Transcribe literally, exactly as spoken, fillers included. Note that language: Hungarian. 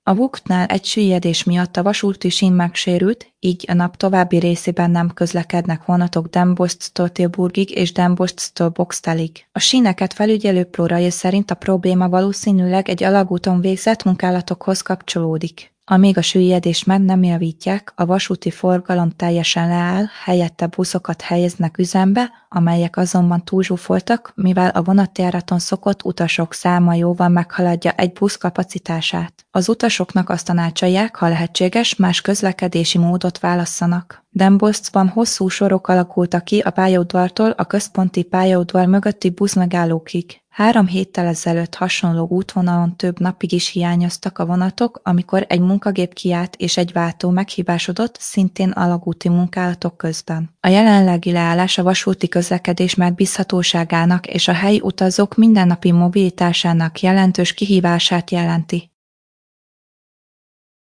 A Vúctnál egy süllyedés miatt a vasúti sín megsérült, így a nap további részében nem közlekednek vonatok Den Bosch-tól Tilburgig és Den Bosch-tól Boxtelig. A síneket felügyelő plórai szerint a probléma valószínűleg egy alagúton végzett munkálatokhoz kapcsolódik. Amíg a süllyedést meg nem javítják, a vasúti forgalom teljesen leáll, helyette buszokat helyeznek üzembe, amelyek azonban túlzsúfoltak, mivel a vonatjáraton szokott utasok száma jóval meghaladja egy busz kapacitását. Az utasoknak azt tanácsolják, ha lehetséges, más közlekedési módot válasszanak. Den Boschban hosszú sorok alakultak ki a pályaudvartól a központi pályaudvar mögötti buszmegállókig. Három héttel ezelőtt hasonló útvonalon több napig is hiányoztak a vonatok, amikor egy munkagép kiállt és egy váltó meghibásodott, szintén alagúti munkálatok közben. A jelenlegi leállás a vasúti közlekedés megbízhatóságának és a helyi utazók mindennapi mobilitásának jelentős kihívását jelenti.